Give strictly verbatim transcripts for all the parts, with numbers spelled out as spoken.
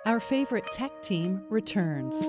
Our favorite tech team returns.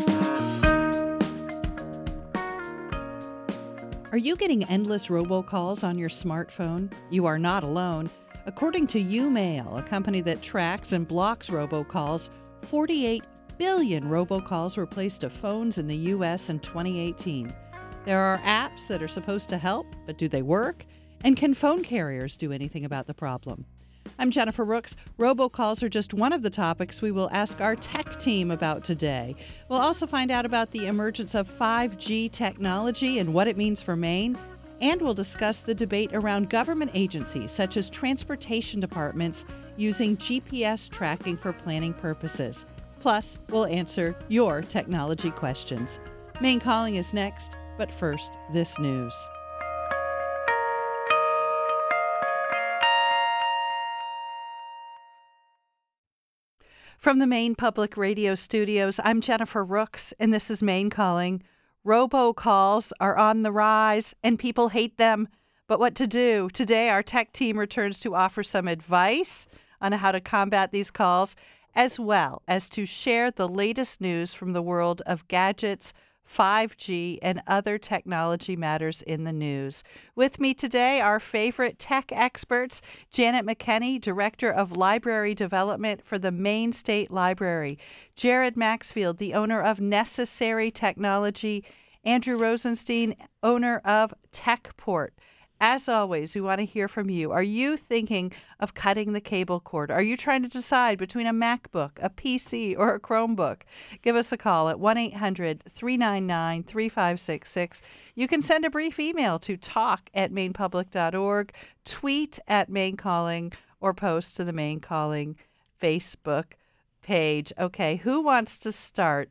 Are you getting endless robocalls on your smartphone? You are not alone. According to YouMail, a company that tracks and blocks robocalls, forty-eight billion robocalls were placed to phones in the U S in twenty eighteen. There are apps that are supposed to help, but do they work? And can phone carriers do anything about the problem? I'm Jennifer Rooks. Robocalls are just one of the topics we will ask our tech team about today. We'll also find out about the emergence of five G technology and what it means for Maine. And we'll discuss the debate around government agencies, such as transportation departments, using G P S tracking for planning purposes. Plus, we'll answer your technology questions. Maine Calling is next, but first, this news. From the Maine Public Radio studios, I'm Jennifer Rooks, and this is Maine Calling. Robocalls are on the rise, and people hate them. But what to do? Today, our tech team returns to offer some advice on how to combat these calls, as well as to share the latest news from the world of gadgets, five G, and other technology matters in the news. With me today, our favorite tech experts, Janet McKenney, Director of Library Development for the Maine State Library, Jared Maxfield, the owner of Necessary Technology, Andrew Rosenstein, owner of TechPort. As always, we want to hear from you. Are you thinking of cutting the cable cord? Are you trying to decide between a MacBook, a P C, or a Chromebook? Give us a call at one eight hundred three nine nine three five six six. You can send a brief email to talk at maine public dot org, tweet at Maine Calling, or post to the Maine Calling Facebook page. Okay, who wants to start?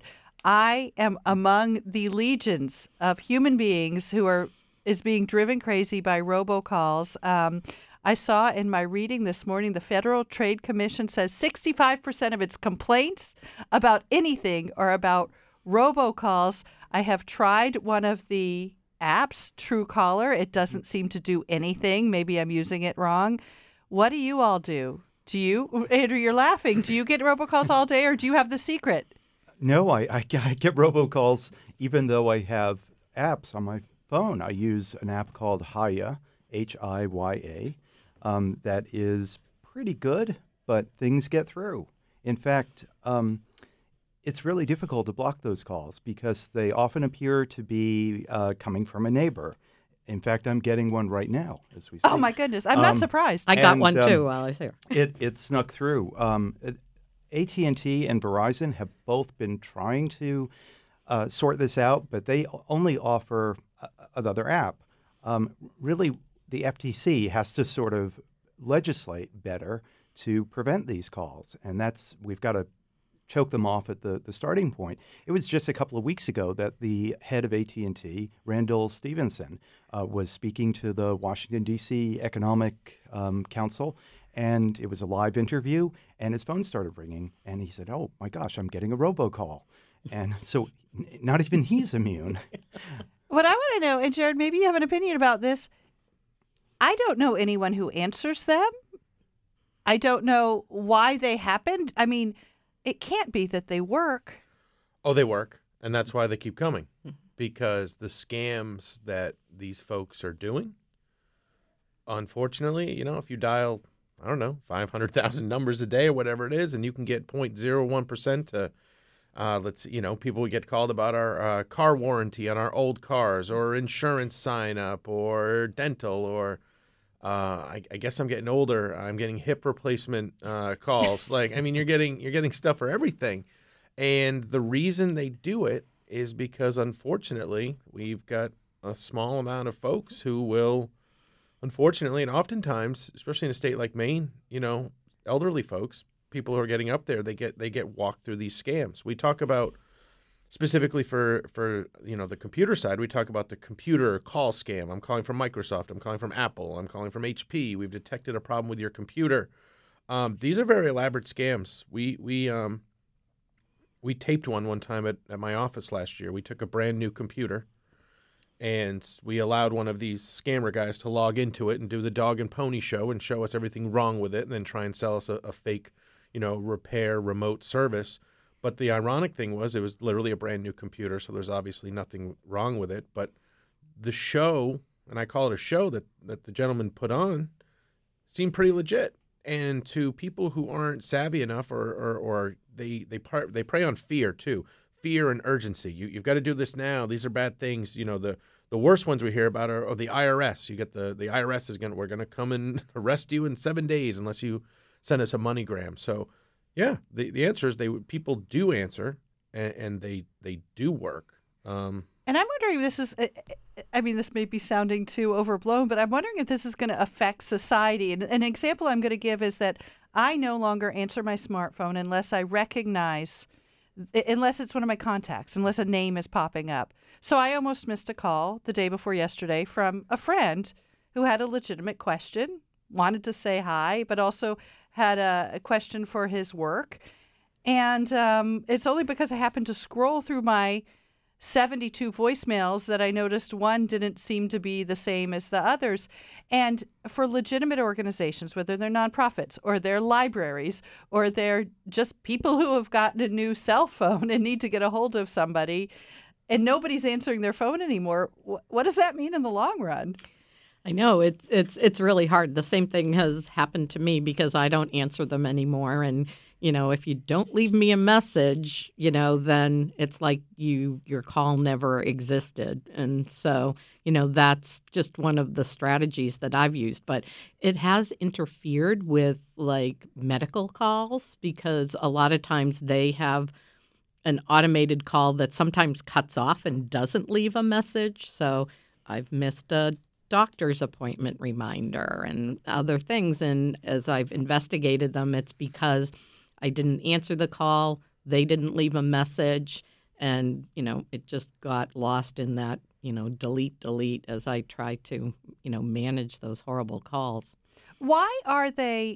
I am among the legions of human beings who are is being driven crazy by robocalls. Um, I saw in my reading this morning, the Federal Trade Commission says sixty-five percent of its complaints about anything are about robocalls. I have tried one of the apps, Truecaller. It doesn't seem to do anything. Maybe I'm using it wrong. What do you all do? Do you, Andrew, you're laughing. Do you get robocalls all day, or do you have the secret? No, I, I, I get robocalls even though I have apps on my phone. I use an app called Hiya, H I Y A, um, that is pretty good, but things get through. In fact, um, it's really difficult to block those calls because they often appear to be uh, coming from a neighbor. In fact, I'm getting one right now as we speak. Oh, my goodness. I'm um, not surprised. I got and, one, um, too, while I was here. it, it snuck through. Um, A T and T and Verizon have both been trying to uh, sort this out, but they only offer a, another app. Um, really, the F T C has to sort of legislate better to prevent these calls, and that's we've got to choke them off at the, the starting point. It was just a couple of weeks ago that the head of A T and T, Randall Stephenson, uh, was speaking to the Washington, D C Economic um, Council, and it was a live interview, and his phone started ringing, and he said, oh, my gosh, I'm getting a robocall. And so n- not even he's immune. What I want to know, and Jared, maybe you have an opinion about this. I don't know anyone who answers them. I don't know why they happened. I mean, it can't be that they work. Oh, they work, and that's why they keep coming, because the scams that these folks are doing, unfortunately, you know, if you dial, I don't know, five hundred thousand numbers a day or whatever it is, and you can get zero point zero one percent to, uh, let's, you know, people get called about our uh, car warranty on our old cars, or insurance sign up, or dental, or uh, I, I guess I'm getting older. I'm getting hip replacement uh, calls. Like, I mean, you're getting you're getting stuff for everything, and the reason they do it is because, unfortunately, we've got a small amount of folks who will, unfortunately, and oftentimes, especially in a state like Maine, you know, elderly folks, people who are getting up there, they get they get walked through these scams. We talk about specifically for for you know the computer side. We talk about the computer call scam. I'm calling from Microsoft. I'm calling from Apple. I'm calling from H P. We've detected a problem with your computer. Um, these are very elaborate scams. We we um we taped one one time at, at my office last year. We took a brand new computer, and we allowed one of these scammer guys to log into it and do the dog and pony show and show us everything wrong with it, and then try and sell us a, a fake, you know, repair remote service. But the ironic thing was it was literally a brand new computer, so there's obviously nothing wrong with it. But the show, and I call it a show that, that the gentleman put on, seemed pretty legit. And to people who aren't savvy enough, or or, or they they par- they prey on fear too, fear and urgency. You you've got to do this now. These are bad things. You know, the the worst ones we hear about are, are the I R S. You get the the I R S is gonna we're gonna come and arrest you in seven days unless you send us a MoneyGram. So yeah, the the answer is they people do answer and, and they they do work. Um, And I'm wondering if this is, I mean, this may be sounding too overblown, but I'm wondering if this is going to affect society. And an example I'm going to give is that I no longer answer my smartphone unless I recognize, unless it's one of my contacts, unless a name is popping up. So I almost missed a call the day before yesterday from a friend who had a legitimate question, wanted to say hi, but also had a, a question for his work. And um, it's only because I happened to scroll through my seventy-two voicemails that I noticed one didn't seem to be the same as the others. And for legitimate organizations, whether they're nonprofits or they're libraries or they're just people who have gotten a new cell phone and need to get a hold of somebody, and nobody's answering their phone anymore, what does that mean in the long run? I know it's it's it's really hard. The same thing has happened to me because I don't answer them anymore. And you know, if you don't leave me a message, you know, then it's like you your call never existed. And so, you know, that's just one of the strategies that I've used. But it has interfered with like medical calls because a lot of times they have an automated call that sometimes cuts off and doesn't leave a message. So I've missed a doctor's appointment reminder and other things. And as I've investigated them, it's because I didn't answer the call, they didn't leave a message, and, you know, it just got lost in that, you know, delete, delete as I try to, you know, manage those horrible calls. Why are they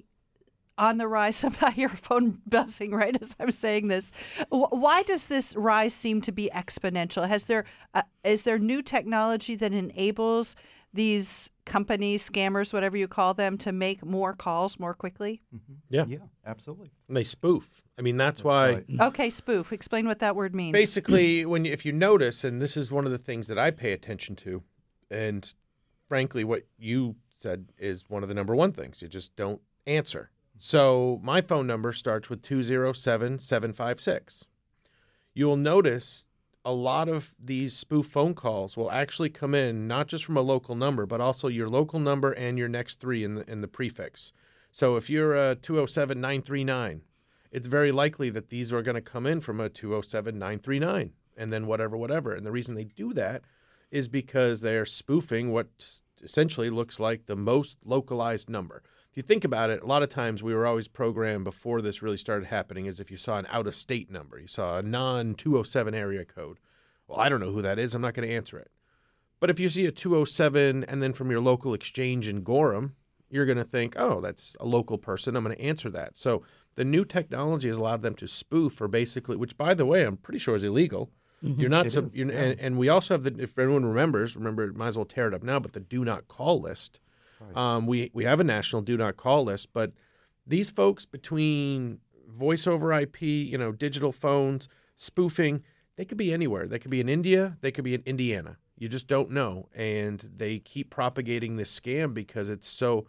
on the rise? I hear a phone buzzing right as I'm saying this. Why does this rise seem to be exponential? Has there uh, is there new technology that enables these companies, scammers, whatever you call them, to make more calls more quickly? Mm-hmm. Yeah. Yeah, absolutely. And they spoof. I mean, that's, That's why. right. Okay, spoof. Explain what that word means. Basically, when you, if you notice, and this is one of the things that I pay attention to, and frankly, what you said is one of the number one things. You just don't answer. So my phone number starts with two zero seven, seven five six. You'll notice a lot of these spoof phone calls will actually come in not just from a local number, but also your local number and your next three in the in the prefix. So if you're a two oh seven, nine three nine, it's very likely that these are going to come in from a two oh seven, nine three nine and then whatever, whatever. And the reason they do that is because they're spoofing what essentially looks like the most localized number. If you think about it, a lot of times we were always programmed before this really started happening is if you saw an out-of-state number, you saw a non two oh seven area code. Well, I don't know who that is. I'm not going to answer it. But if you see a two oh seven and then from your local exchange in Gorham, you're going to think, oh, that's a local person. I'm going to answer that. So the new technology has allowed them to spoof or basically, which, by the way, I'm pretty sure is illegal. Mm-hmm. You're not, sub, is, you're, yeah. and, and we also have the, if everyone remembers, remember, might as well tear it up now, but the do not call list. Right. Um, we, we have a national do not call list, but these folks between voice over I P, you know, digital phones, spoofing, they could be anywhere. They could be in India. They could be in Indiana. You just don't know. And they keep propagating this scam because it's so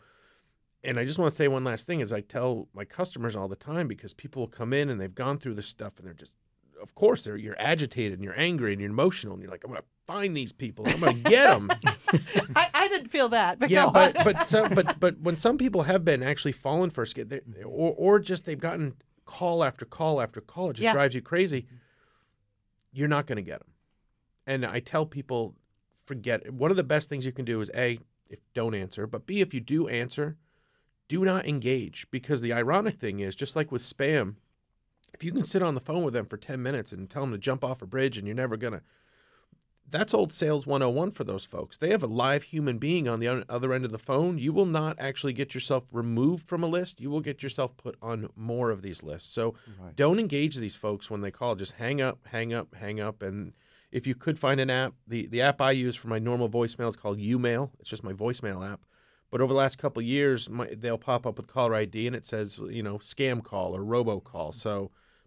– and I just want to say one last thing is I tell my customers all the time because people will come in and they've gone through this stuff and they're just – of course, they're, you're agitated and you're angry and you're emotional and you're like, I'm going to find these people. I'm going to get them. I, I didn't feel that. But yeah, go but on. but, some, but but when some people have been actually fallen for a scam or, or just they've gotten call after call after call, it just yeah. drives you crazy. You're not going to get them. And I tell people, forget. One of the best things you can do is A, if don't answer, but B, if you do answer, do not engage. Because the ironic thing is, just like with spam, if you can sit on the phone with them for ten minutes and tell them to jump off a bridge and you're never going to, that's old sales one oh one for those folks. They have a live human being on the other end of the phone. You will not actually get yourself removed from a list. You will get yourself put on more of these lists. So right. Don't engage these folks when they call. Just hang up, hang up, hang up. And if you could find an app, the, the app I use for my normal voicemail is called YouMail. It's just my voicemail app. But over the last couple of years, my, they'll pop up with caller I D, and it says, you know, scam call or robocall. So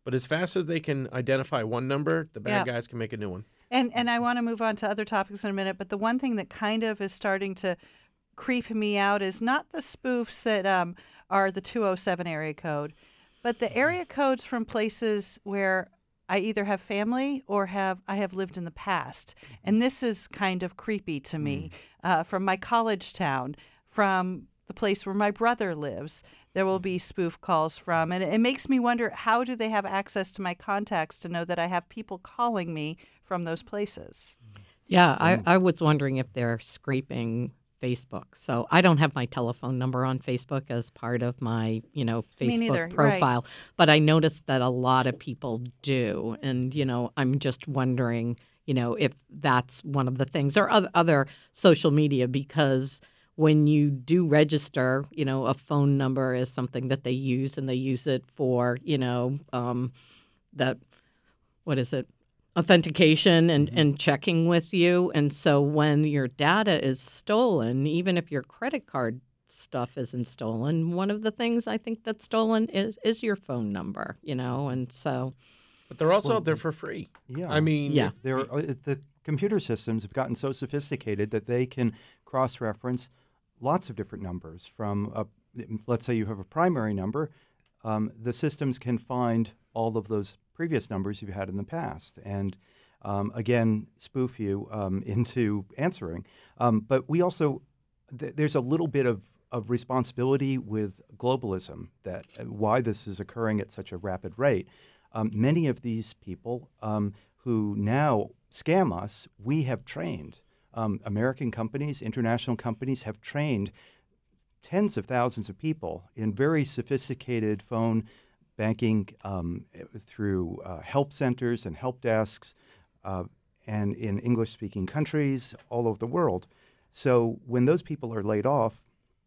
But as fast as they can identify one number, the bad Yep. guys can make a new one. And and I want to move on to other topics in a minute, but the one thing that kind of is starting to creep me out is not the spoofs that um, are the two oh seven area code, but the area codes from places where I either have family or have I have lived in the past. And this is kind of creepy to me. Uh, from my college town, from the place where my brother lives, there will be spoof calls from. And it, it makes me wonder, how do they have access to my contacts to know that I have people calling me from those places? Yeah, I, I was wondering if they're scraping Facebook. So I don't have my telephone number on Facebook as part of my, you know, Me neither, Facebook right. profile. But I noticed that a lot of people do. And, you know, I'm just wondering, you know, if that's one of the things or other, other social media, because when you do register, you know, a phone number is something that they use, and they use it for, you know, um, that, what is it? authentication and, Mm-hmm. and checking with you. And so when your data is stolen, even if your credit card stuff isn't stolen, one of the things I think that's stolen is, is your phone number, you know, and so. But they're also out there for free. Yeah. I mean, Yeah. if- There, uh, the computer systems have gotten so sophisticated that they can cross-reference lots of different numbers. From, a, let's say you have a primary number, um, the systems can find all of those previous numbers you've had in the past, and um, again, spoof you um, into answering. Um, but we also, th- there's a little bit of, of responsibility with globalism, that uh, why this is occurring at such a rapid rate. Um, many of these people um, who now scam us, we have trained. Um, American companies, international companies have trained tens of thousands of people in very sophisticated phone banking um, through uh, help centers and help desks, uh, and in English-speaking countries all over the world. So when those people are laid off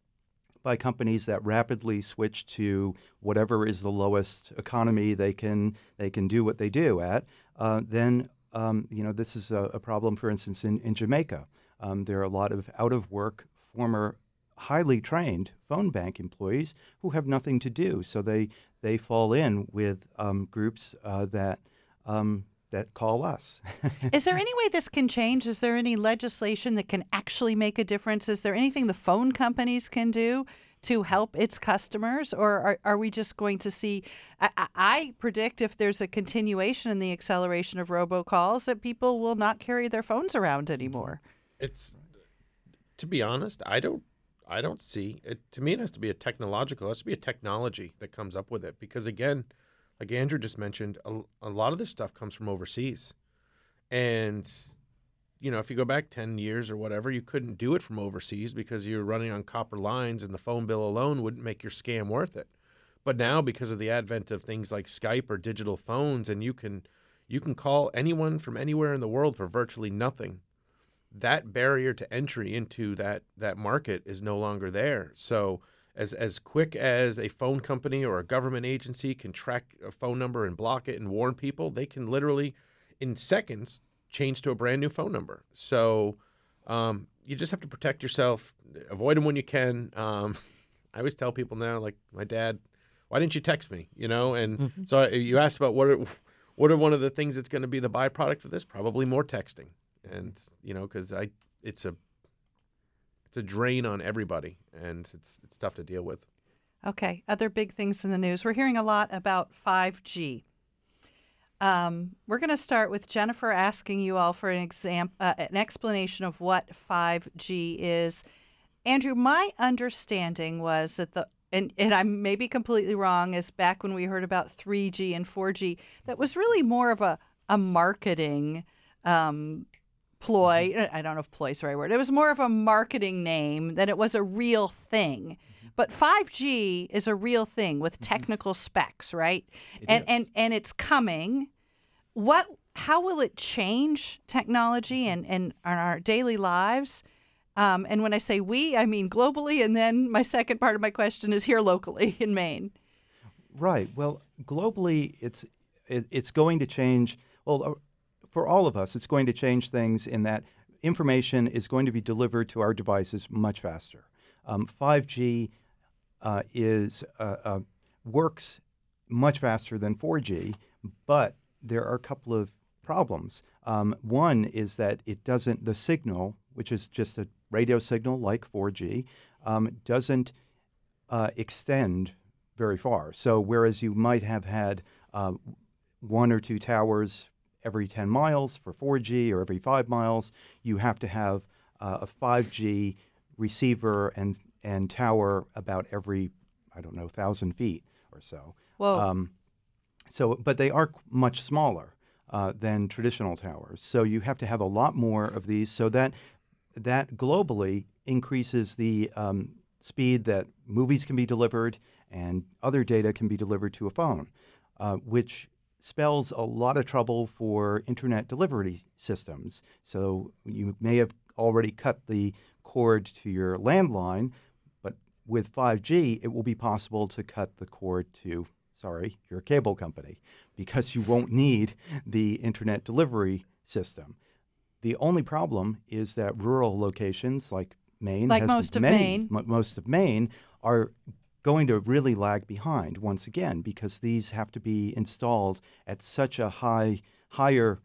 by companies that rapidly switch to whatever is the lowest economy they can they can do what they do at, uh, then um, you know this is a, a problem. For instance, in, in Jamaica, um, there are a lot of out-of-work former highly trained phone bank employees who have nothing to do, so they they fall in with um, groups uh, that um, that call us. Is there any way this can change? Is there any legislation that can actually make a difference? Is there anything the phone companies can do to help its customers? Or are, are we just going to see, I, I- I predict if there's a continuation in the acceleration of robocalls, that people will not carry their phones around anymore. it's to be honest, I don't I don't see it. To me, it has to be a technological. It has to be a technology that comes up with it. Because again, like Andrew just mentioned, a, a lot of this stuff comes from overseas, and you know, if you go back ten years or whatever, you couldn't do it from overseas because you're running on copper lines, and the phone bill alone wouldn't make your scam worth it. But now, because of the advent of things like Skype or digital phones, and you can you can call anyone from anywhere in the world for virtually nothing. That barrier to entry into that that market is no longer there. So as as quick as a phone company or a government agency can track a phone number and block it and warn people, they can literally, in seconds, change to a brand new phone number. So um, you just have to protect yourself, avoid them when you can. Um, I always tell people now, like my dad, why didn't you text me? You know, and mm-hmm. so I, you asked about what are, what are one of the things that's going to be the byproduct of this? Probably more texting. And you know, because I, it's a, it's a drain on everybody, and it's it's tough to deal with. Okay, other big things in the news. We're hearing a lot about five G. Um, we're going to start with Jennifer asking you all for an exam, uh, an explanation of what five G is. Andrew, my understanding was that the and, and I may be completely wrong, is back when we heard about three G and four G, that was really more of a a marketing. Um, ploy. I don't know if ploy is the right word. It was more of a marketing name than it was a real thing. But five G is a real thing with technical specs, right? It and is. and and it's coming. What? How will it change technology and and our daily lives? Um, and when I say we, I mean globally. And then my second part of my question is here locally in Maine. Right. Well, globally, it's it, it's going to change. Well. Uh, For all of us, it's going to change things in that information is going to be delivered to our devices much faster. Um, five G uh, is uh, uh, works much faster than four G, but there are a couple of problems. Um, one is that it doesn't, the signal, which is just a radio signal like four G, um, doesn't uh, extend very far. So whereas you might have had uh, one or two towers every ten miles for four G or every five miles, you have to have uh, a five G receiver and, and tower about every, I don't know, one thousand feet or so. Whoa. Um, so, but they are much smaller uh, than traditional towers. So you have to have a lot more of these so that that globally increases the um, speed that movies can be delivered and other data can be delivered to a phone, uh, which spells a lot of trouble for internet delivery systems. So you may have already cut the cord to your landline, but with five G, it will be possible to cut the cord to, sorry, your cable company, because you won't need the internet delivery system. The only problem is that rural locations like Maine, Like has most of many, Maine. m- most of Maine, are going to really lag behind once again because these have to be installed at such a high, higher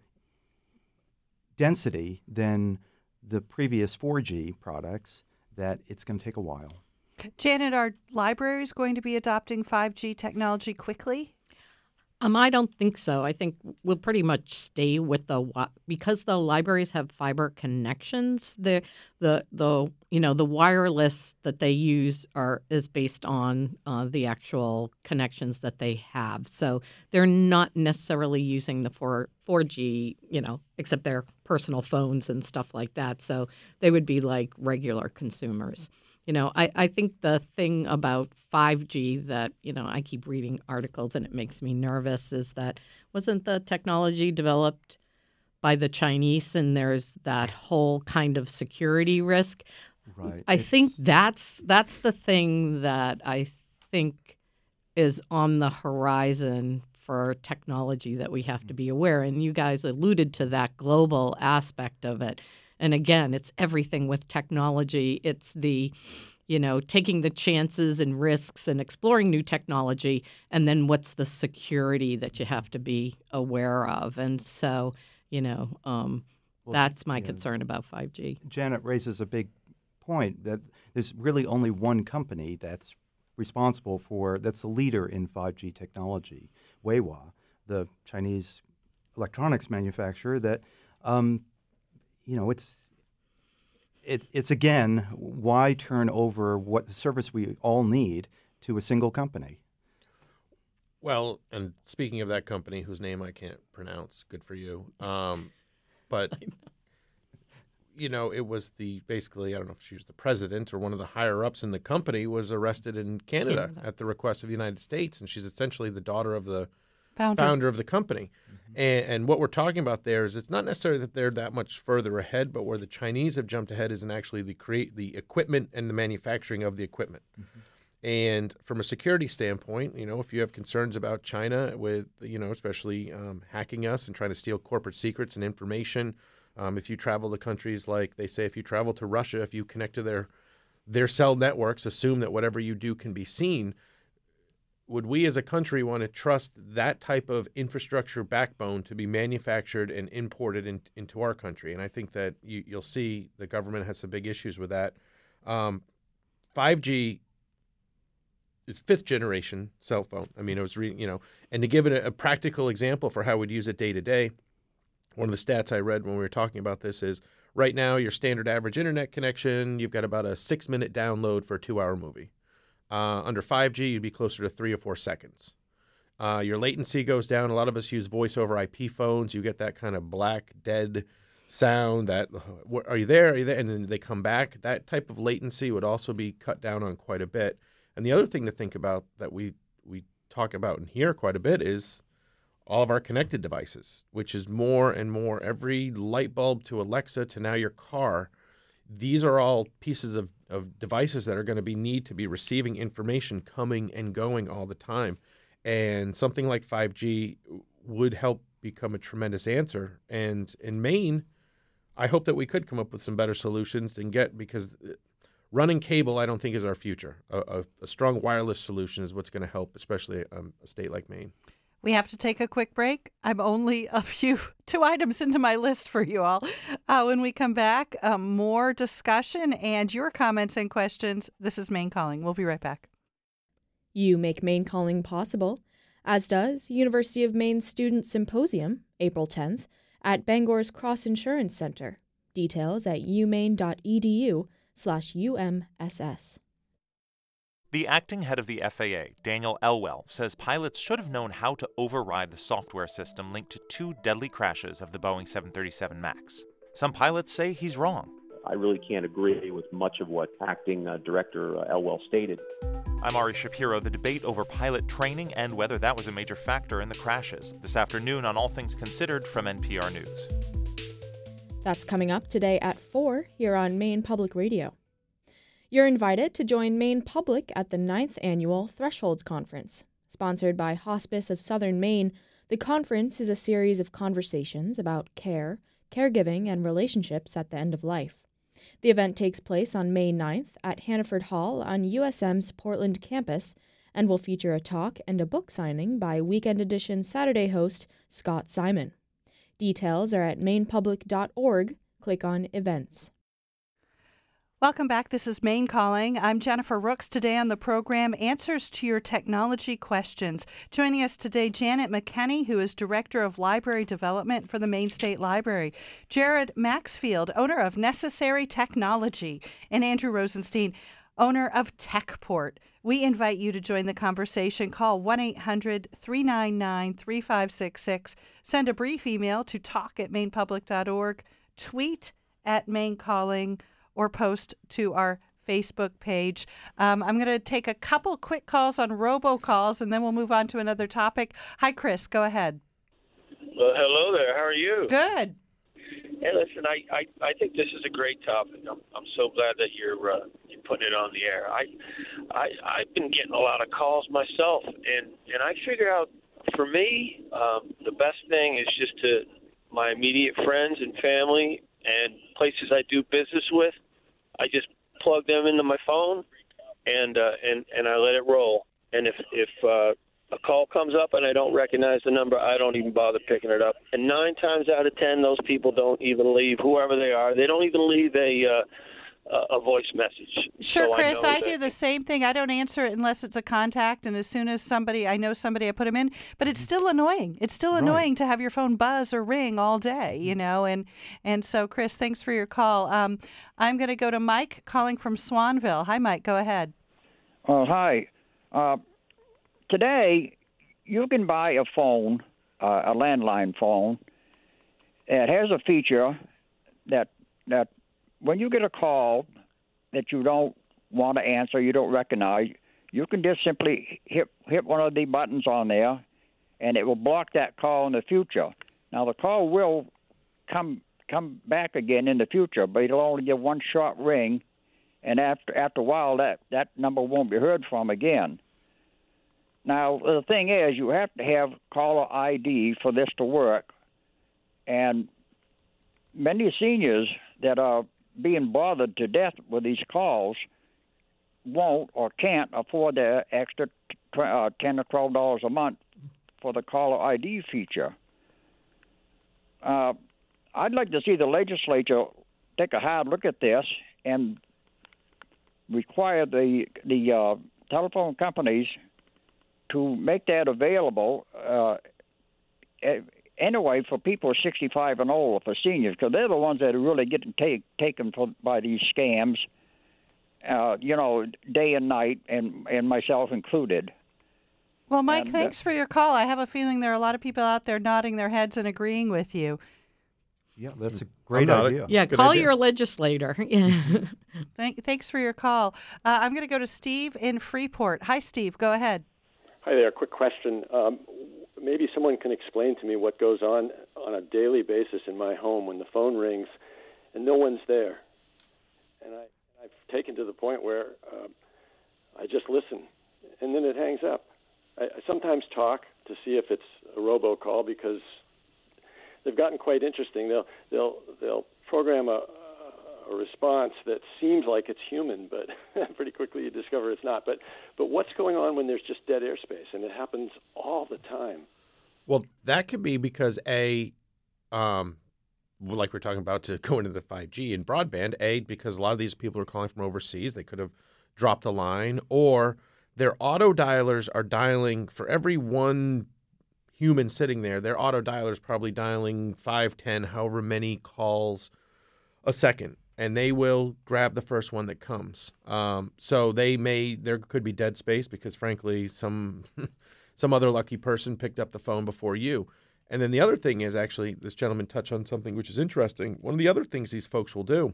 density than the previous four G products that it's going to take a while. Janet, are libraries going to be adopting five G technology quickly? Um, I don't think so. I think we'll pretty much stay with the wi- because the libraries have fiber connections. The the the you know the wireless that they use are is based on uh, the actual connections that they have. So they're not necessarily using the four four G, you know, except their personal phones and stuff like that. So they would be like regular consumers. You know, I, I think the thing about five G that, you know, I keep reading articles and it makes me nervous is that wasn't the technology developed by the Chinese and there's that whole kind of security risk. Right. I It's- think that's that's the thing that I think is on the horizon for technology that we have to be aware. And you guys alluded to that global aspect of it. And again, it's everything with technology. It's the, you know, taking the chances and risks and exploring new technology. And then what's the security that you have to be aware of? And so, you know, um, Well, that's my yeah. concern about five G. Janet raises a big point that there's really only one company that's responsible for, that's the leader in five G technology, Huawei, the Chinese electronics manufacturer that, um, you know, it's, it's, it's again, why turn over what the service we all need to a single company? Well, and speaking of that company whose name I can't pronounce, good for you. Um, but you know, it was the basically I don't know if she was the president or one of the higher ups in the company was arrested in Canada, Canada. at the request of the United States, and she's essentially the daughter of the Founder. founder of the company. And, and what we're talking about there is it's not necessarily that they're that much further ahead, but where the Chinese have jumped ahead is in actually the create the equipment and the manufacturing of the equipment. And from a security standpoint, you know, if you have concerns about China with, you know, especially um, hacking us and trying to steal corporate secrets and information, um, if you travel to countries like they say, if you travel to Russia, if you connect to their their cell networks, assume that whatever you do can be seen. Would we as a country want to trust that type of infrastructure backbone to be manufactured and imported in, into our country? And I think that you, you'll see the government has some big issues with that. Um, five G is fifth generation cell phone. I mean, I was reading, you know, and to give it a, a practical example for how we'd use it day to day, one of the stats I read when we were talking about this is right now your standard average internet connection, you've got about a six minute download for a two hour movie. Uh, under five G, you'd be closer to three or four seconds. Uh, your latency goes down. A lot of us use voice over I P phones. You get that kind of black, dead sound that, "What- are you there? Are you there? And then they come back. That type of latency would also be cut down on quite a bit. And the other thing to think about that we, we talk about and hear quite a bit is all of our connected devices, which is more and more every light bulb to Alexa to now your car. These are all pieces of, of devices that are going to be need to be receiving information coming and going all the time. And something like five G would help become a tremendous answer. And in Maine, I hope that we could come up with some better solutions and get, because running cable, I don't think, is our future. A, a, a strong wireless solution is what's going to help, especially um, a state like Maine. We have to take a quick break. I'm only a few, two items into my list for you all. Uh, when we come back, uh, more discussion and your comments and questions. This is Maine Calling. We'll be right back. You make Maine Calling possible, as does University of Maine Student Symposium, April tenth, at Bangor's Cross Insurance Center. Details at umaine.edu slash UMSS. The acting head of the F A A, Daniel Elwell, says pilots should have known how to override the software system linked to two deadly crashes of the Boeing seven thirty-seven MAX. Some pilots say he's wrong. I really can't agree with much of what acting uh, director uh, Elwell stated. I'm Ari Shapiro. The debate over pilot training and whether that was a major factor in the crashes. This afternoon on All Things Considered from N P R News. That's coming up today at four here on Maine Public Radio. You're invited to join Maine Public at the ninth Annual Thresholds Conference. Sponsored by Hospice of Southern Maine, the conference is a series of conversations about care, caregiving, and relationships at the end of life. The event takes place on May ninth at Hannaford Hall on U S M's Portland campus and will feature a talk and a book signing by Weekend Edition Saturday host Scott Simon. Details are at maine public dot org. Click on Events. Welcome back. This is Maine Calling. I'm Jennifer Rooks. Today on the program, answers to your technology questions. Joining us today, Janet McKenney, who is Director of Library Development for the Maine State Library, Jared Maxfield, owner of Necessary Technology, and Andrew Rosenstein, owner of TechPort. We invite you to join the conversation. Call one eight hundred three nine nine three five six six. Send a brief email to talk at maine public dot org. Tweet at Maine Calling, or post to our Facebook page. Um, I'm going to take a couple quick calls on robocalls, and then we'll move on to another topic. Hi, Chris. Go ahead. Well, hello there. How are you? Good. Hey, listen, I, I, I think this is a great topic. I'm, I'm so glad that you're uh, you're putting it on the air. I, I, I've been getting a lot of calls myself, and, and I figure out, for me, um, the best thing is just to my immediate friends and family and places I do business with, I just plug them into my phone, and uh, and and I let it roll. And if if uh, a call comes up and I don't recognize the number, I don't even bother picking it up. And nine times out of ten, those people don't even leave, whoever they are. They don't even leave a uh, a voice message. Sure, so Chris, I, I do the same thing. I don't answer it unless it's a contact, and as soon as somebody, I know somebody, I put them in. But it's still annoying. It's still annoying right. to have your phone buzz or ring all day, you know. And and so, Chris, thanks for your call. Um, I'm going to go to Mike calling from Swanville. Hi, Mike. Go ahead. Oh, hi. Uh, today, you can buy a phone, uh, a landline phone. It has a feature that that when you get a call that you don't want to answer, you don't recognize, you can just simply hit hit one of the buttons on there, and it will block that call in the future. Now, the call will come come back again in the future, but it'll only give one short ring, and after after a while, that, that number won't be heard from again. Now, the thing is, you have to have caller I D for this to work, and many seniors that are being bothered to death with these calls won't or can't afford the extra uh, ten or twelve dollars a month for the caller I D feature. Uh, I'd like to see the legislature take a hard look at this and require the the uh, telephone companies to make that available uh, anyway for people sixty-five and older, for seniors, because they're the ones that are really getting take, taken for, by these scams, uh, you know, day and night, and, and myself included. Well, Mike, and, thanks uh, for your call. I have a feeling there are a lot of people out there nodding their heads and agreeing with you. Yeah, that's a great not, idea. Yeah, Good call idea. your legislator. Thank, thanks for your call. Uh, I'm going to go to Steve in Freeport. Hi, Steve. Go ahead. Hi there. Quick question. Um, maybe someone can explain to me what goes on on a daily basis in my home when the phone rings and no one's there. And I, I've taken to the point where uh, I just listen, and then it hangs up. I, I sometimes talk to see if it's a robocall because they've gotten quite interesting. They'll they'll they'll program a, a response that seems like it's human, but pretty quickly you discover it's not. But but what's going on when there's just dead airspace, and it happens all the time? Well, that could be because a, um, like we're talking about to go into the five G and broadband. A, because a lot of these people are calling from overseas, they could have dropped a line, or their auto dialers are dialing for every one human sitting there. Their auto dialer is probably dialing five, ten, however many calls a second, and they will grab the first one that comes. Um, so they may there could be dead space because, frankly, some some other lucky person picked up the phone before you. And then the other thing is, actually, this gentleman touched on something which is interesting. One of the other things these folks will do,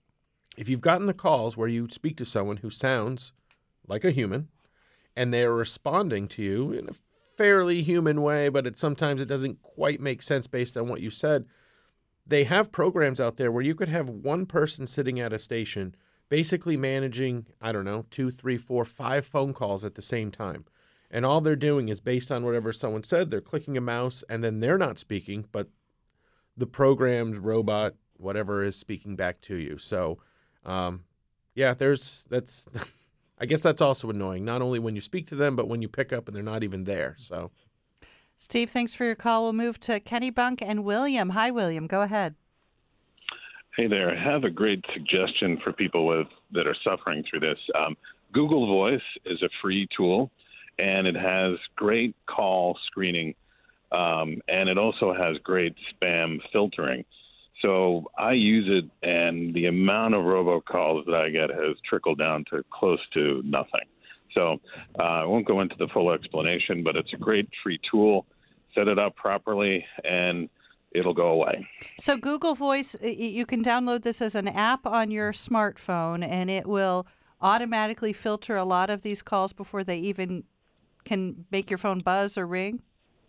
if you've gotten the calls where you speak to someone who sounds like a human and they're responding to you in a fairly human way, but it sometimes it doesn't quite make sense based on what you said, they have programs out there where you could have one person sitting at a station basically managing, I don't know, two, three, four, five phone calls at the same time. And all they're doing is based on whatever someone said, they're clicking a mouse, and then they're not speaking, but the programmed robot, whatever, is speaking back to you. So, um, yeah, there's that's. I guess that's also annoying, not only when you speak to them, but when you pick up and they're not even there. So, Steve, thanks for your call. We'll move to Kennebunk and William. Hi, William. Go ahead. Hey there. I have a great suggestion for people with that are suffering through this. Um, Google Voice is a free tool, and it has great call screening, um, and it also has great spam filtering. So I use it, and the amount of robocalls that I get has trickled down to close to nothing. So uh, I won't go into the full explanation, but it's a great free tool. Set it up properly, and it'll go away. So Google Voice, you can download this as an app on your smartphone, and it will automatically filter a lot of these calls before they even can make your phone buzz or ring?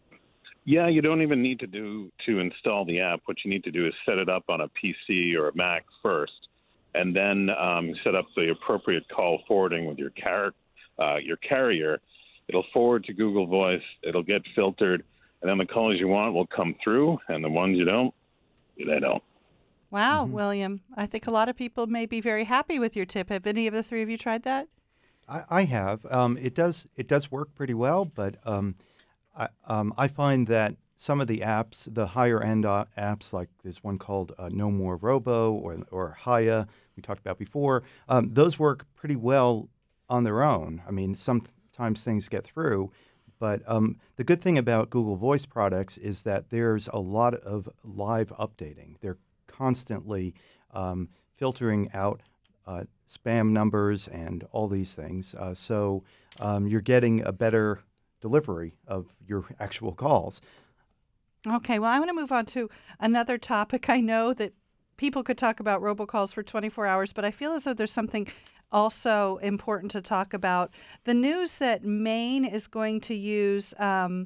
Yeah, you don't even need to do to install the app. What you need to do is set it up on a P C or a Mac first, and then um, set up the appropriate call forwarding with your car, uh, your carrier. It'll forward to Google Voice. It'll get filtered, and then the calls you want will come through, and the ones you don't, they don't. Wow, mm-hmm. William. I think a lot of people may be very happy with your tip. Have any of the three of you tried that? I, I have. Um, it does it does work pretty well, but um, I, um, I find that some of the apps, the higher end uh, apps, like there's one called uh, No More Robo or or Haya we talked about before, um, those work pretty well on their own. I mean, sometimes things get through, but um, the good thing about Google Voice products is that there's a lot of live updating. They're constantly um, filtering out uh, spam numbers and all these things. Uh, so um, you're getting a better delivery of your actual calls. Okay, well, I want to move on to another topic. I know that people could talk about robocalls for twenty-four hours, but I feel as though there's something also important to talk about. The news that Maine is going to use um,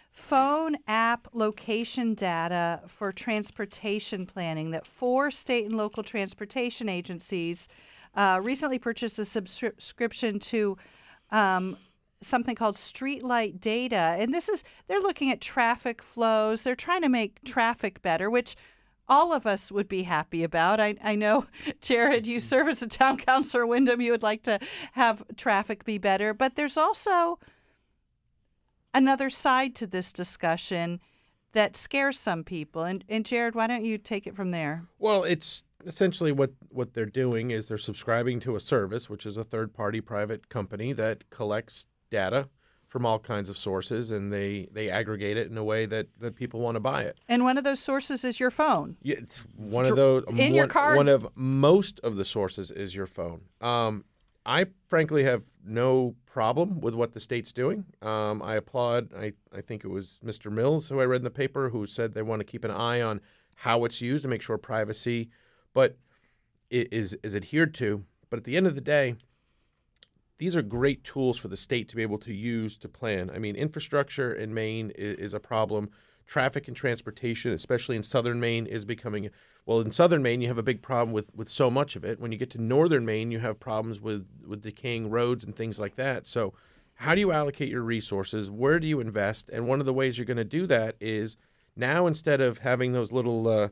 phone app location data for transportation planning, that four state and local transportation agencies uh, recently purchased a subscription to um, something called Streetlight Data. And this is, they're looking at traffic flows. They're trying to make traffic better, which all of us would be happy about. I, I know, Jared, you serve as a town councilor in Windham. You would like to have traffic be better. But there's also another side to this discussion that scares some people. And, and Jared, why don't you take it from there? Well, it's essentially what, what they're doing is they're subscribing to a service, which is a third-party private company that collects data from all kinds of sources, and they, they aggregate it in a way that, that people want to buy it. And one of those sources is your phone. Yeah, it's one of those. In one, your car. One of most of the sources is your phone. Um, I frankly have no problem with what the state's doing. Um, I applaud. I, I think it was Mister Mills who I read in the paper who said they want to keep an eye on how it's used to make sure privacy, but it is is adhered to. But at the end of the day, these are great tools for the state to be able to use to plan. I mean, infrastructure in Maine is, is a problem. Traffic and transportation, especially in southern Maine, is becoming – well, in southern Maine, you have a big problem with, with so much of it. When you get to northern Maine, you have problems with, with decaying roads and things like that. So how do you allocate your resources? Where do you invest? And one of the ways you're going to do that is now instead of having those little uh,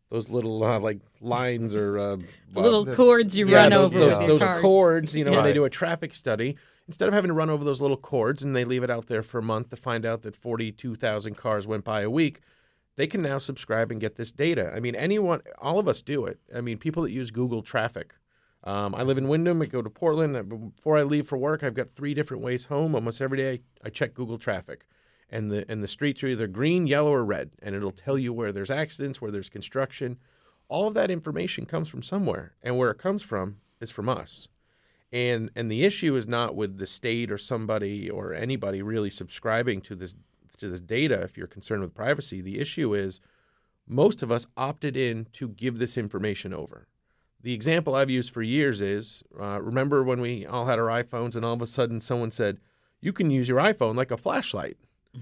those little uh, like lines or uh, little uh, cords you yeah, run those, over those, with your those cars. cords. You know, when they Right. do a traffic study, instead of having to run over those little cords and they leave it out there for a month to find out that forty-two thousand cars went by a week, they can now subscribe and get this data. I mean, anyone, all of us do it. I mean, people that use Google Traffic. Um, I live in Wyndham. I go to Portland. Before I leave for work, I've got three different ways home. Almost every day, I check Google Traffic. And the and the streets are either green, yellow, or red, and it'll tell you where there's accidents, where there's construction. All of that information comes from somewhere, and where it comes from is from us. And and the issue is not with the state or somebody or anybody really subscribing to this to this data. If you're concerned with privacy, the issue is most of us opted in to give this information over. The example I've used for years is uh, remember when we all had our iPhones, and all of a sudden someone said, "You can use your iPhone like a flashlight."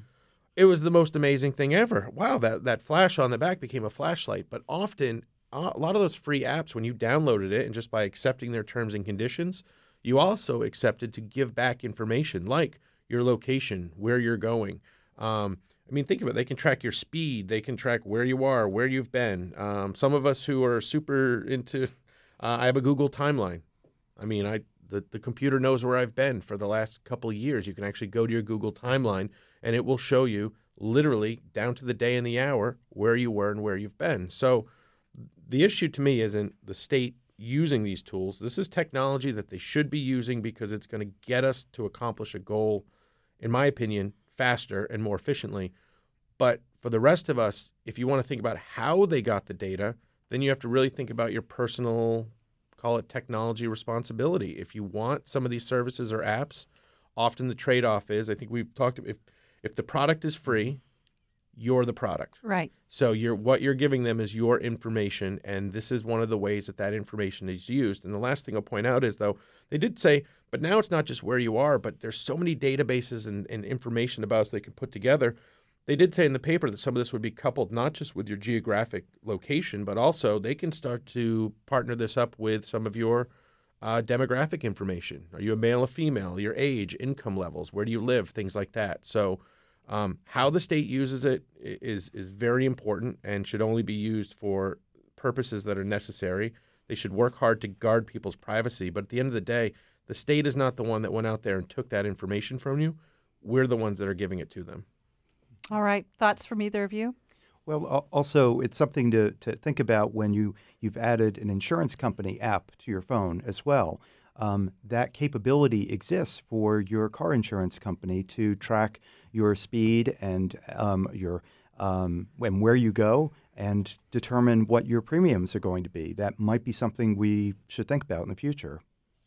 It was the most amazing thing ever. Wow, that, that flash on the back became a flashlight. But often, uh, a lot of those free apps, when you downloaded it and just by accepting their terms and conditions, you also accepted to give back information like your location, where you're going. Um, I mean, think of it. They can track your speed. They can track where you are, where you've been. Um, some of us who are super into uh, – I have a Google timeline. I mean, I the, the computer knows where I've been for the last couple of years. You can actually go to your Google timeline, and it will show you literally down to the day and the hour where you were and where you've been. So the issue to me isn't the state using these tools. This is technology that they should be using because it's going to get us to accomplish a goal, in my opinion, faster and more efficiently. But for the rest of us, if you want to think about how they got the data, then you have to really think about your personal, call it technology responsibility. If you want some of these services or apps, often the trade-off is, I think we've talked, if if the product is free, you're the product. Right. So you're what you're giving them is your information, and this is one of the ways that that information is used. And the last thing I'll point out is, though, they did say, but now it's not just where you are, but there's so many databases and, and information about us they can put together. They did say in the paper that some of this would be coupled not just with your geographic location, but also they can start to partner this up with some of your uh, demographic information. Are you a male or female? Your age, income levels, where do you live, things like that. So um, how the state uses it is is very important and should only be used for purposes that are necessary. They should work hard to guard people's privacy. But at the end of the day, the state is not the one that went out there and took that information from you. We're the ones that are giving it to them. All right. Thoughts from either of you? Well, al- also, it's something to, to think about when you, you've added an insurance company app to your phone as well. Um, that capability exists for your car insurance company to track your speed and um, your um, and where you go and determine what your premiums are going to be. That might be something we should think about in the future.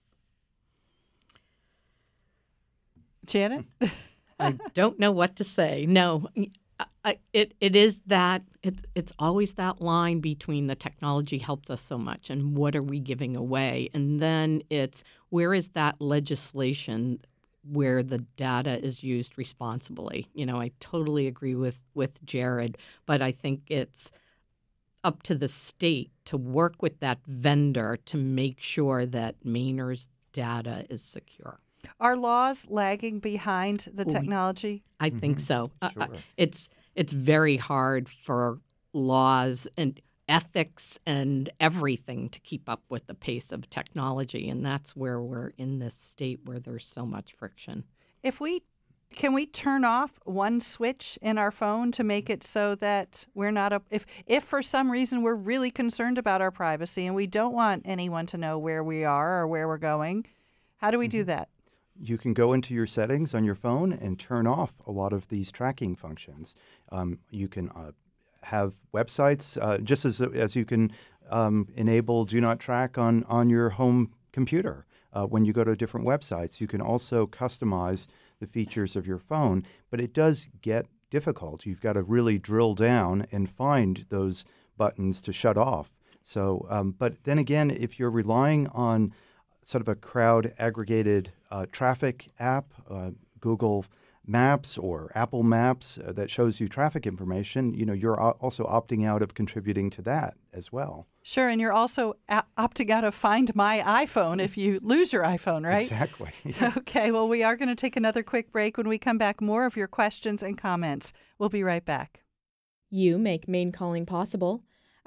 Janet? I don't know what to say. No, I, it it is that it's it's always that line between the technology helps us so much and what are we giving away, and then it's where is that legislation where the data is used responsibly. You know, I totally agree with with Jared, but I think it's up to the state to work with that vendor to make sure that Mainer's data is secure. Are laws lagging behind the technology? I think Mm-hmm. so. Uh, Sure. uh, it's it's very hard for laws and ethics and everything to keep up with the pace of technology, and that's where we're in this state where there's so much friction. If we can we turn off one switch in our phone to make it so that we're not a if if for some reason we're really concerned about our privacy and we don't want anyone to know where we are or where we're going, how do we do that? You can go into your settings on your phone and turn off a lot of these tracking functions. Um, you can uh, have websites, uh, just as as you can um, enable Do Not Track on, on your home computer. Uh, when you go to different websites, you can also customize the features of your phone, but it does get difficult. You've got to really drill down and find those buttons to shut off. So, um, but then again, if you're relying on sort of a crowd-aggregated uh, traffic app, uh, Google Maps or Apple Maps uh, that shows you traffic information, you know, you're o- also opting out of contributing to that as well. Sure, and you're also a- opting out of Find My iPhone if you lose your iPhone, right? Exactly. Okay, well, we are going to take another quick break. When we come back, more of your questions and comments. We'll be right back. You make Maine Calling possible.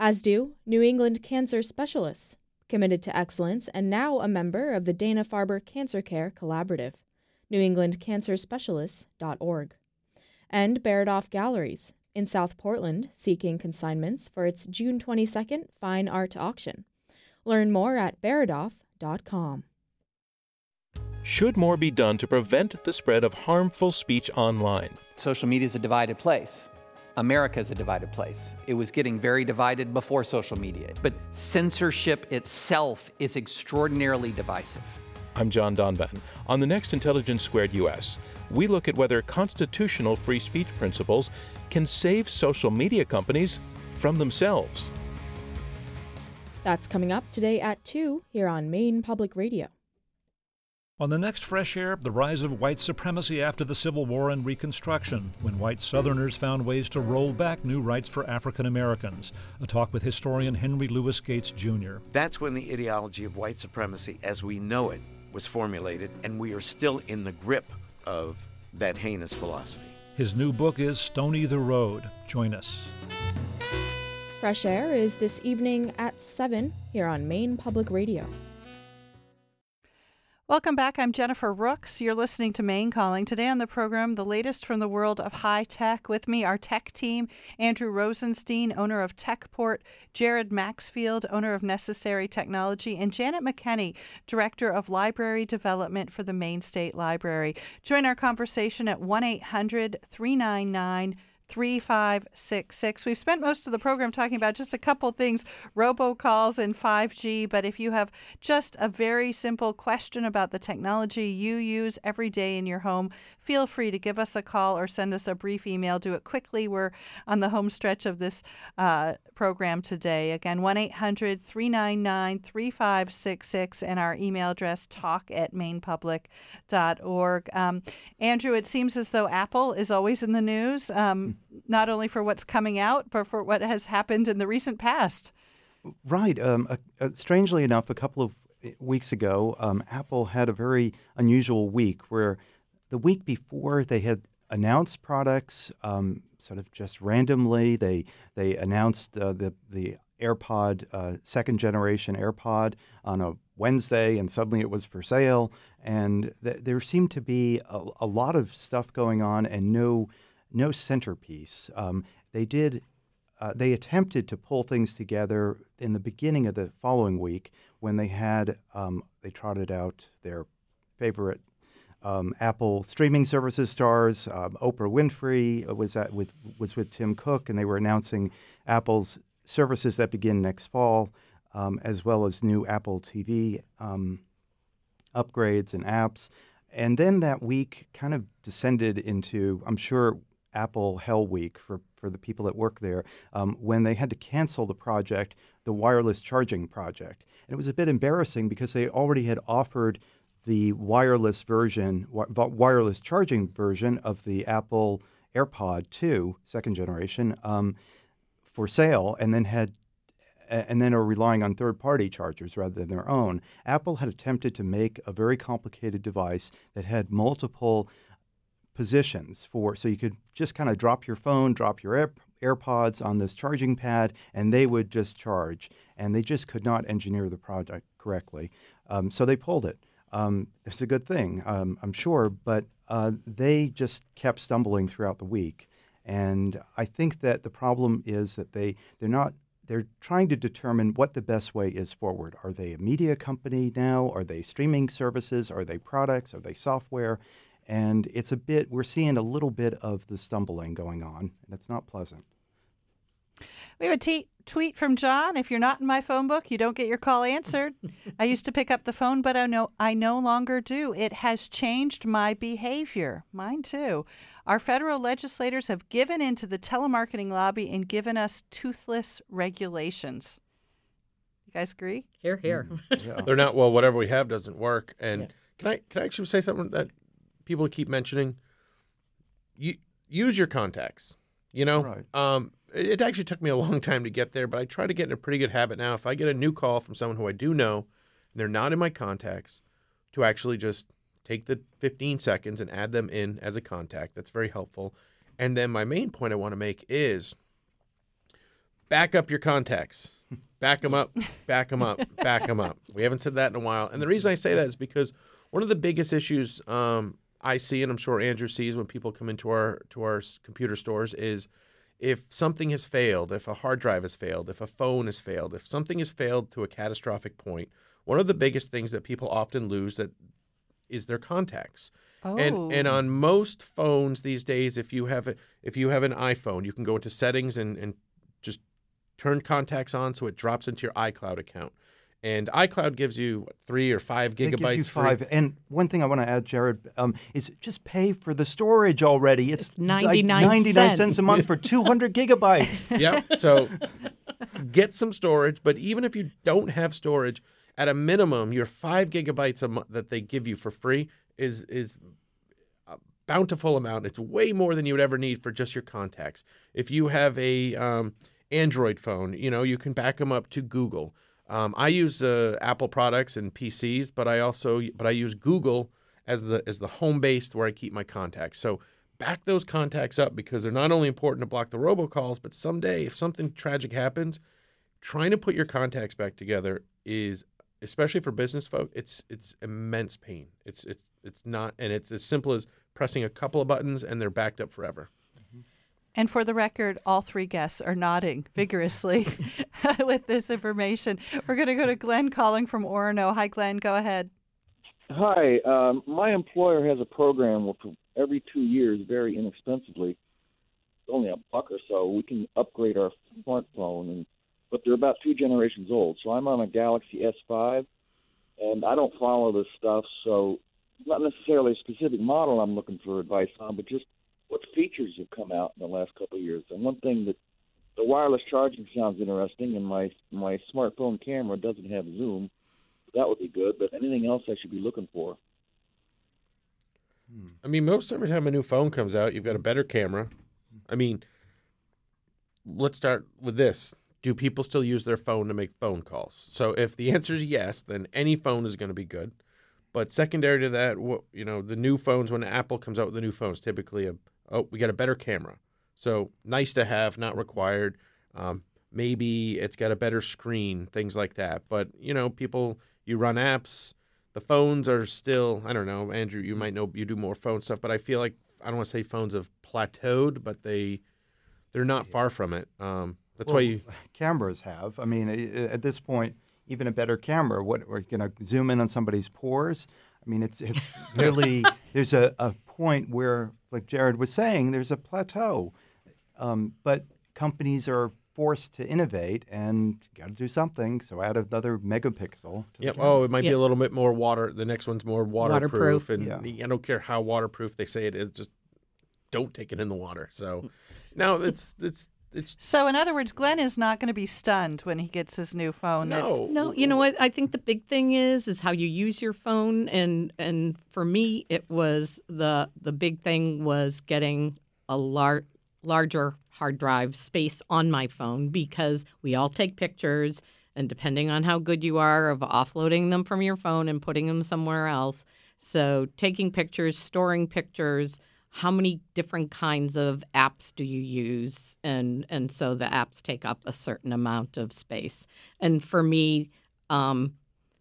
as do New England Cancer Specialists, committed to excellence and now a member of the Dana-Farber Cancer Care Collaborative, new england cancer specialists dot org. And Baradoff Galleries, in South Portland, seeking consignments for its June twenty-second Fine Art Auction. Learn more at baradoff dot com. Should more be done to prevent the spread of harmful speech online? Social media is a divided place. America is a divided place. It was getting very divided before social media. But censorship itself is extraordinarily divisive. I'm John Donvan. On the next Intelligence Squared U S, we look at whether constitutional free speech principles can save social media companies from themselves. That's coming up today at two here on Maine Public Radio. On the next Fresh Air, the rise of white supremacy after the Civil War and Reconstruction, when white Southerners found ways to roll back new rights for African Americans. A talk with historian Henry Louis Gates Junior That's when the ideology of white supremacy as we know it was formulated, and we are still in the grip of that heinous philosophy. His new book is Stony the Road. Join us. Fresh Air is this evening at seven here on Maine Public Radio. Welcome back. I'm Jennifer Rooks. You're listening to Maine Calling. Today on the program, the latest from the world of high tech. With me, our tech team, Andrew Rosenstein, owner of TechPort, Jared Maxfield, owner of Necessary Technology, and Janet McKenney, director of library development for the Maine State Library. Join our conversation at one eight hundred three nine nine three five six six. We've spent most of the program talking about just a couple things, robocalls and five G, but if you have just a very simple question about the technology you use every day in your home, feel free to give us a call or send us a brief email. Do it quickly. We're on the home stretch of this uh, program today. Again, one eight hundred three nine nine three five six six and our email address, talk at maine public dot org. Um, Andrew, it seems as though Apple is always in the news. Um, not only for what's coming out, but for what has happened in the recent past. Right. Um, uh, uh, strangely enough, a couple of weeks ago, um, Apple had a very unusual week where the week before they had announced products um, sort of just randomly. They they announced uh, the, the AirPod, uh, second generation AirPod on a Wednesday, and suddenly it was for sale. And th- there seemed to be a, a lot of stuff going on and no no centerpiece. Um, they did. Uh, they attempted to pull things together in the beginning of the following week when they had um, they trotted out their favorite um, Apple streaming services stars. Um, Oprah Winfrey was at with was with Tim Cook, and they were announcing Apple's services that begin next fall, um, as well as new Apple T V um, upgrades and apps. And then that week kind of descended into, I'm sure, Apple Hell Week for, for the people that work there, um, when they had to cancel the project, the wireless charging project. And it was a bit embarrassing because they already had offered the wireless version, wi- wireless charging version of the Apple AirPod two, second generation, um, for sale, and then had and then are relying on third-party chargers rather than their own. Apple had attempted to make a very complicated device that had multiple positions for, so you could just kind of drop your phone, drop your Air, AirPods on this charging pad, and they would just charge. And they just could not engineer the product correctly. Um, so they pulled it. Um, it's a good thing, um, I'm sure, but uh, they just kept stumbling throughout the week. And I think that the problem is that they, they're not, they're trying to determine what the best way is forward. Are they a media company now? Are they streaming services? Are they products? Are they software? And it's a bit, we're seeing a little bit of the stumbling going on, and it's not pleasant. We have a t- tweet from John. If you're not in my phone book, you don't get your call answered. I used to pick up the phone, but I no, I no longer do. It has changed my behavior. Mine too. Our federal legislators have given in to the telemarketing lobby and given us toothless regulations. You guys agree? Here, here. Mm, yeah. They're not, well, whatever we have doesn't work. And yeah. can I can I actually say something that people keep mentioning? You use your contacts. You know, right. um, it, it actually took me a long time to get there, but I try to get in a pretty good habit now. If I get a new call from someone who I do know, and they're not in my contacts, to actually just take the fifteen seconds and add them in as a contact. That's very helpful. And then my main point I want to make is back up your contacts. Back them up, back them up, back them up. We haven't said that in a while. And the reason I say that is because one of the biggest issues um, I see, and I'm sure Andrew sees when people come into our to our computer stores, is if something has failed, if a hard drive has failed, if a phone has failed, if something has failed to a catastrophic point, one of the biggest things that people often lose that is their contacts. Oh. And and on most phones these days, if you have a, if you have an iPhone, you can go into settings and, and just turn contacts on so it drops into your iCloud account. And iCloud gives you what, three or five They gigabytes. give you free. five. And one thing I want to add, Jared, um, is just pay for the storage already. It's, It's ninety-nine like ninety-nine cents. cents a month for two hundred gigabytes. Yep. So get some storage. But even if you don't have storage, at a minimum, your five gigabytes a month that they give you for free is is a bountiful amount. It's way more than you would ever need for just your contacts. If you have a um, Android phone, you know, you can back them up to Google. Um, I use uh, Apple products and P Cs, but I also but I use Google as the as the home base where I keep my contacts. So back those contacts up because they're not only important to block the robocalls, but someday if something tragic happens, trying to put your contacts back together is, especially for business folk, it's it's immense pain. It's it's it's not, and it's as simple as pressing a couple of buttons and they're backed up forever. And for the record, all three guests are nodding vigorously with this information. We're going to go to Glenn calling from Orono. Hi, Glenn. Go ahead. Hi. Um, my employer has a program where for every two years, very inexpensively, only a buck or so, we can upgrade our smartphone. And but they're about two generations old. So I'm on a Galaxy S five, and I don't follow this stuff. So it's not necessarily a specific model I'm looking for advice on, but just what features have come out in the last couple of years. And one thing that the wireless charging sounds interesting, and my my smartphone camera doesn't have zoom. That would be good, but anything else I should be looking for? I mean, most every time a new phone comes out, you've got a better camera. I mean, let's start with this. Do people still use their phone to make phone calls? So if the answer is yes, then any phone is going to be good. But secondary to that, what, you know, the new phones, when Apple comes out with the new phones, typically, a, oh, we got a better camera. So nice to have, not required. Um, maybe it's got a better screen, things like that. But, you know, people, you run apps. The phones are still, I don't know, Andrew, you might know you do more phone stuff, but I feel like, I don't want to say phones have plateaued, but they, they're not far from it. Um, that's well, why you... Cameras have. I mean, at this point, even a better camera, what, we're going to zoom in on somebody's pores? I mean, it's it's really, there's a, a point where, like Jared was saying, there's a plateau. Um, but companies are forced to innovate and got to do something. So add another megapixel. To Yep. the Oh, it might Yep. be a little bit more water. The next one's more waterproof. Waterproof. And Yeah. I don't care how waterproof they say it is, just don't take it in the water. So no, it's it's it's So, in other words, Glenn is not going to be stunned when he gets his new phone. That's- no. No, you know what? I think the big thing is is how you use your phone, and and for me, it was the the big thing was getting a lar- larger hard drive space on my phone because we all take pictures, and depending on how good you are of offloading them from your phone and putting them somewhere else, so taking pictures, storing pictures. How many different kinds of apps do you use? And and so the apps take up a certain amount of space. And for me, um,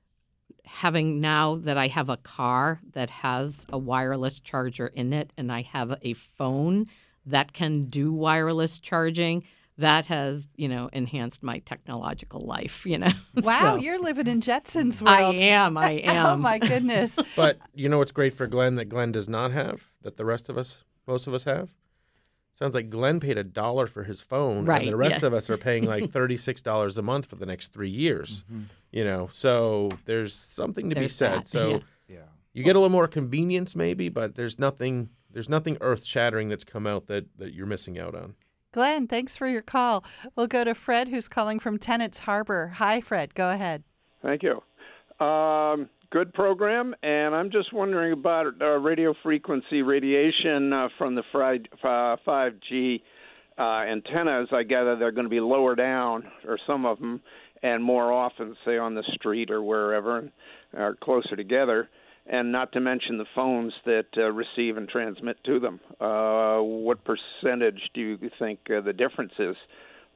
having now that I have a car that has a wireless charger in it and I have a phone that can do wireless charging, that has, you know, enhanced my technological life, you know. Wow, So, you're living in Jetson's I world. am, I am. Oh, my goodness. But you know what's great for Glenn that Glenn does not have, that the rest of us, most of us have? Sounds like Glenn paid a dollar for his phone, Right, and the rest yeah. of us are paying like thirty-six dollars a month for the next three years. You know, so there's something to be There's said. that, So yeah. Yeah. you get a little more convenience maybe, but there's nothing there's nothing earth-shattering that's come out that, that you're missing out on. Glenn, thanks for your call. We'll go to Fred, who's calling from Tennant's Harbor. Hi, Fred. Go ahead. Thank you. Um, good program, and I'm just wondering about uh, radio frequency radiation uh, from the fried, uh, five G uh, antennas. I gather they're going to be lower down, or some of them, and more often, say on the street or wherever, or closer together. And not to mention the phones that uh, receive and transmit to them. Uh, what percentage do you think uh, the difference is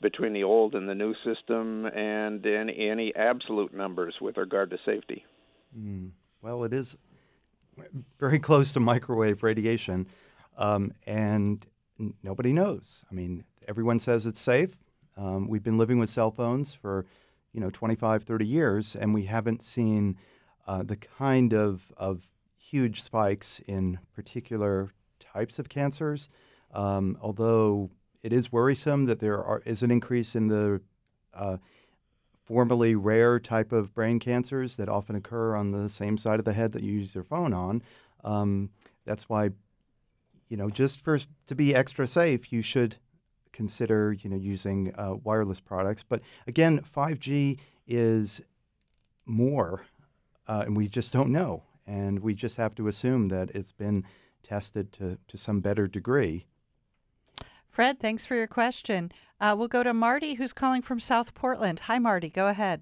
between the old and the new system, and any, any absolute numbers with regard to safety? Mm. Well, it is very close to microwave radiation, um, and n- nobody knows. I mean, everyone says it's safe. Um, we've been living with cell phones for, you know, twenty-five, thirty years, and we haven't seen uh, the kind of, of huge spikes in particular types of cancers, um, although it is worrisome that there are, is an increase in the uh, formerly rare type of brain cancers that often occur on the same side of the head that you use your phone on. Um, that's why, you know, just for to be extra safe, you should consider, you know, using uh, wireless products. But again, five G is more, uh, and we just don't know. And we just have to assume that it's been tested to, to some better degree. Fred, thanks for your question. Uh, we'll go to Marty, who's calling from South Portland. Hi, Marty. Go ahead.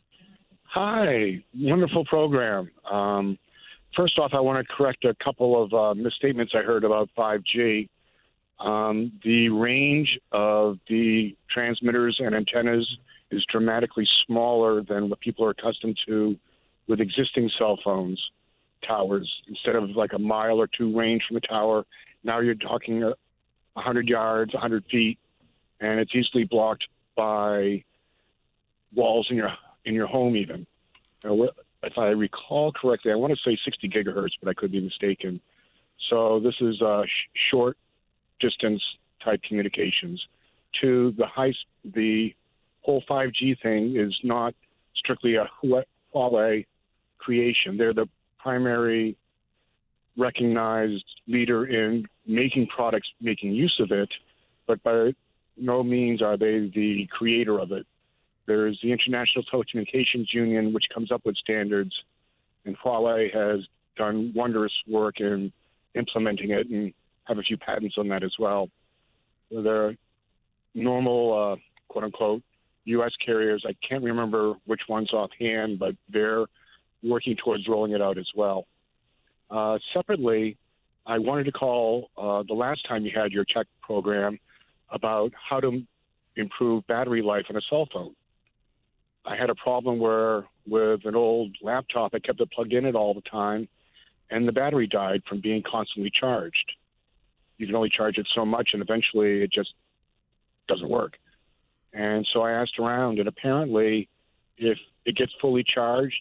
Hi. Wonderful program. Um, first off, I want to correct a couple of uh, misstatements I heard about five G. Um, the range of the transmitters and antennas is dramatically smaller than what people are accustomed to with existing cell phones towers. Instead of like a mile or two range from a tower, now you're talking a one hundred yards, one hundred feet, and it's easily blocked by walls in your in your home even. Now, if I recall correctly, I want to say sixty gigahertz, but I could be mistaken. So this is uh, sh- short distance type communications. To the high, the whole five G thing is not strictly a Huawei creation. They're the primary recognized leader in making products, making use of it, but by no means are they the creator of it. There's the International Telecommunications Union, which comes up with standards, and Huawei has done wondrous work in implementing it and have a few patents on that as well. There are normal, uh, quote-unquote, U S carriers. I can't remember which ones offhand, but they're working towards rolling it out as well. Uh, separately, I wanted to call uh, the last time you had your tech program about how to improve battery life on a cell phone. I had a problem where with an old laptop, I kept it plugged in it all the time, and the battery died from being constantly charged. You can only charge it so much, and eventually it just doesn't work. And so I asked around, and apparently if it gets fully charged,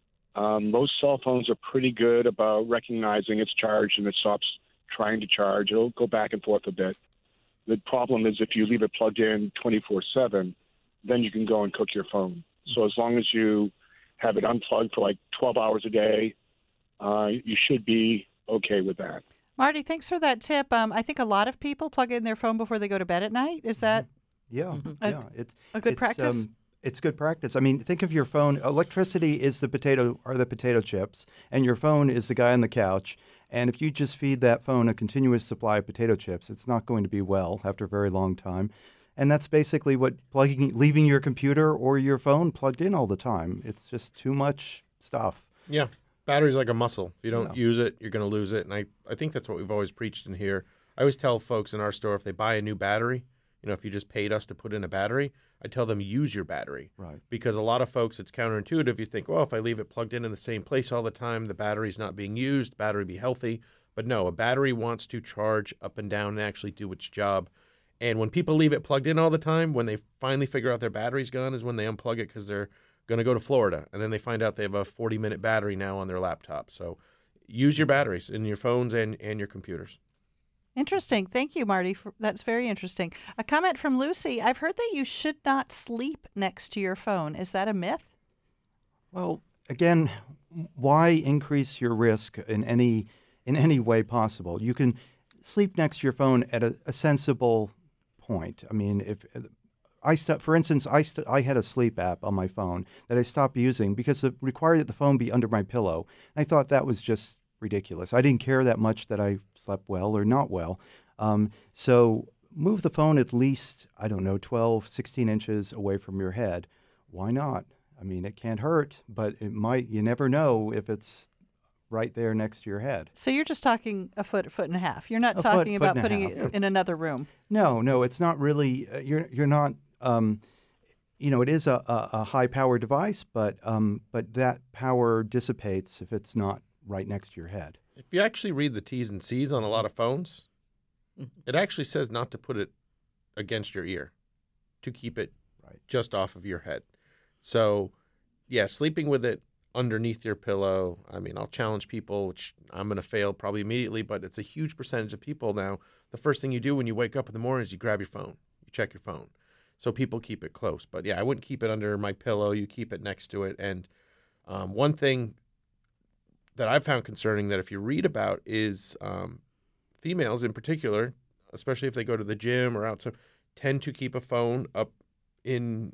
Um, most cell phones are pretty good about recognizing it's charged and it stops trying to charge. It'll go back and forth a bit. The problem is if you leave it plugged in twenty-four seven, then you can go and cook your phone. So as long as you have it unplugged for like twelve hours a day, uh, you should be okay with that. Marty, thanks for that tip. Um, I think a lot of people plug in their phone before they go to bed at night. Is that Yeah, a, yeah. It's a good it's, practice? Um, It's good practice. I mean, think of your phone. Electricity is the potato, are the potato chips, and your phone is the guy on the couch. And if you just feed that phone a continuous supply of potato chips, it's not going to be well after a very long time. And that's basically what plugging, leaving your computer or your phone plugged in all the time. It's just too much stuff. Yeah, battery's like a muscle. If you don't Yeah. use it, you're going to lose it. And I, I think that's what we've always preached in here. I always tell folks in our store, if they buy a new battery, you know, if you just paid us to put in a battery, I tell them use your battery. Right. Because a lot of folks, it's counterintuitive. You think, well, if I leave it plugged in in the same place all the time, the battery's not being used, battery be healthy. But no, a battery wants to charge up and down and actually do its job. And when people leave it plugged in all the time, when they finally figure out their battery's gone is when they unplug it because they're going to go to Florida. And then they find out they have a forty-minute battery now on their laptop. So use your batteries in your phones and, and your computers. Interesting. Thank you, Marty. For, that's very interesting. A comment from Lucy. I've heard that you should not sleep next to your phone. Is that a myth? Well, again, why increase your risk in any in any way possible? You can sleep next to your phone at a, a sensible point. I mean, if I st- for instance, I st- I had a sleep app on my phone that I stopped using because it required that the phone be under my pillow. I thought that was just ridiculous. I didn't care that much that I slept well or not well. Um, so move the phone at least, I don't know, twelve, sixteen inches away from your head. Why not? I mean, it can't hurt, but it might, you never know if it's right there next to your head. So you're just talking a foot, a foot and a half. You're not A talking foot, foot about and a putting half. it in another room. No, no, it's not really, uh, you're, you're not um, you know, it is a, a, a high-power device, but um, but that power dissipates if it's not right next to your head. If you actually read the T's and C's on a lot of phones, it actually says not to put it against your ear, to keep it right. just off of your head. So, yeah, sleeping with it underneath your pillow, I mean, I'll challenge people, which I'm going to fail probably immediately, but it's a huge percentage of people now. The first thing you do when you wake up in the morning is you grab your phone. You check your phone. So people keep it close. But, yeah, I wouldn't keep it under my pillow. You keep it next to it. And um, one thing that I've found concerning that if you read about is um, females in particular, especially if they go to the gym or outside, tend to keep a phone up in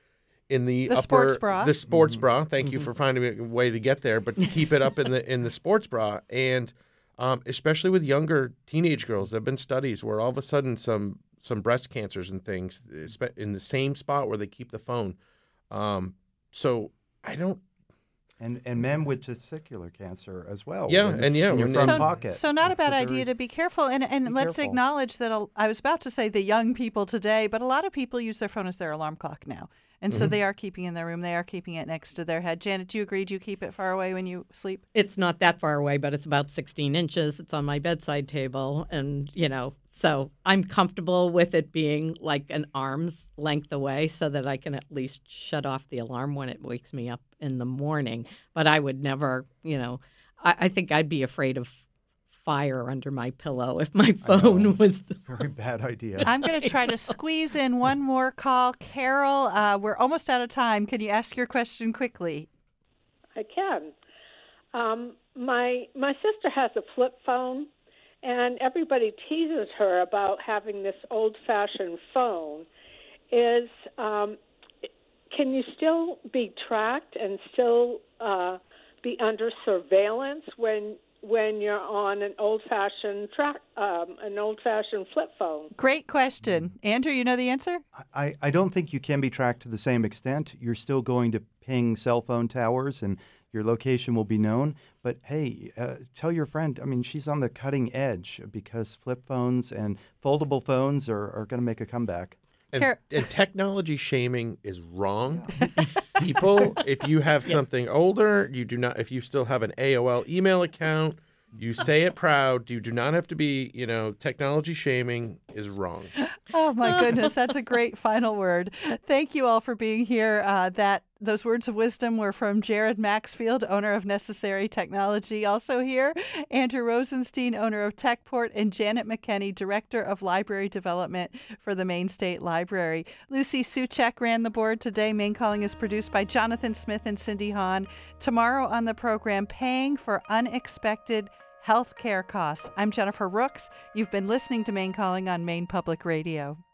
in the, the upper sports bra. the sports Mm-hmm. bra. Thank Mm-hmm. you for finding a way to get there, but to keep it up in the in the sports bra, and um, especially with younger teenage girls, there have been studies where all of a sudden some some breast cancers and things in the same spot where they keep the phone. Um, so I don't. And and men with testicular cancer as well. Yeah, when, and yeah, in your when front so, pocket. so not a It's bad very- idea to be careful. And and Be let's careful. acknowledge that a, I was about to say the young people today, but a lot of people use their phone as their alarm clock now. And so Mhm. they are keeping it in their room. They are keeping it next to their head. Janet, do you agree? Do you keep it far away when you sleep? It's not that far away, but it's about sixteen inches. It's on my bedside table. And, you know, so I'm comfortable with it being like an arm's length away so that I can at least shut off the alarm when it wakes me up in the morning. But I would never, you know, I, I think I'd be afraid of fire under my pillow if my phone was. Very bad idea. I'm going to try to squeeze in one more call. Carol, uh, we're almost out of time. Can you ask your question quickly? I can. Um, my my sister has a flip phone, and everybody teases her about having this old-fashioned phone. Is um, can you still be tracked and still uh, be under surveillance when when you're on an old-fashioned track, um, an old-fashioned flip phone? Great question. Andrew, you know the answer? I, I don't think you can be tracked to the same extent. You're still going to ping cell phone towers and your location will be known. But hey, uh, tell your friend, I mean, she's on the cutting edge because flip phones and foldable phones are, are going to make a comeback. And, and technology shaming is wrong. People, if you have something older, you do not, if you still have an A O L email account, you say it proud, you do not have to be, you know, technology shaming is wrong. Oh, my goodness. That's a great final word. Thank you all for being here. Uh, that Those words of wisdom were from Jared Maxfield, owner of Necessary Technology. Also here, Andrew Rosenstein, owner of TechPort, and Janet McKenney, director of library development for the Maine State Library. Lucy Suchek ran the board today. Maine Calling is produced by Jonathan Smith and Cindy Hahn. Tomorrow on the program, paying for unexpected health care costs. I'm Jennifer Rooks. You've been listening to Maine Calling on Maine Public Radio.